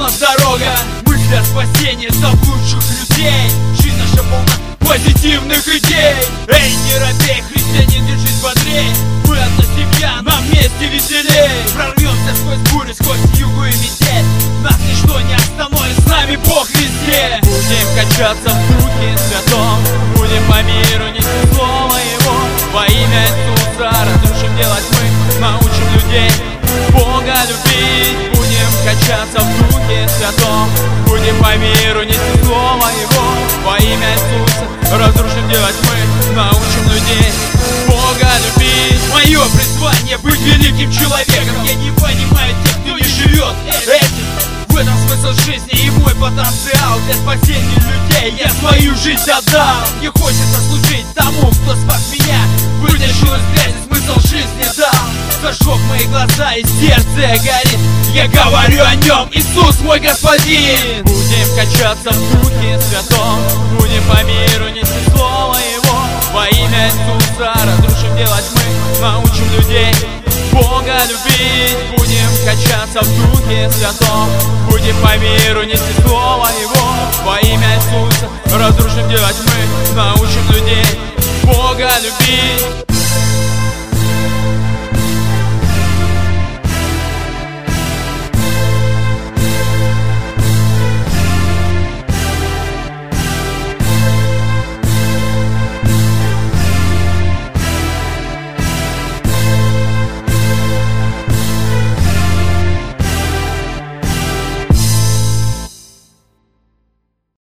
нас дорога, мысль о спасении заблудших людей. Жизнь наша полна позитивных идей. Эй, не робей, христианин, держись бодрей. Мы одна семья, нам вместе веселей. Прорвемся сквозь бурю, сквозь югу и метель. Нас ничто не остановит, с нами Бог везде. Будем качаться в Духе Святом, будем по миру нести Слово Его. Во имя Иисуса разрушим делать мы, научим людей Бога любить. Будем качаться в Духе Святом, будем по миру нести Слово Его. Во имя Иисуса разрушим делать мы, научим людей Бога любить. Мое призвание быть великим человеком. Я не понимаю тех, кто не живет этим. В этом смысл жизни и мой потенциал. Для спасения людей я свою жизнь отдал. Мне хочется служить тому, кто спас меня, вытащил из грязи, смысл жизни дал. Зажег мои глаза и сердце горит. Я говорю о нем, Иисус мой Господин. Будем качаться в Духе Святом, будем по миру нести Слово Его. Во имя Иисуса разрушим делать мы, научим людей Бога любить. Будем качаться в Духе Святом, будем по миру нести Слово Его. Во имя Иисуса разрушим делать мы, научим людей Бога любить.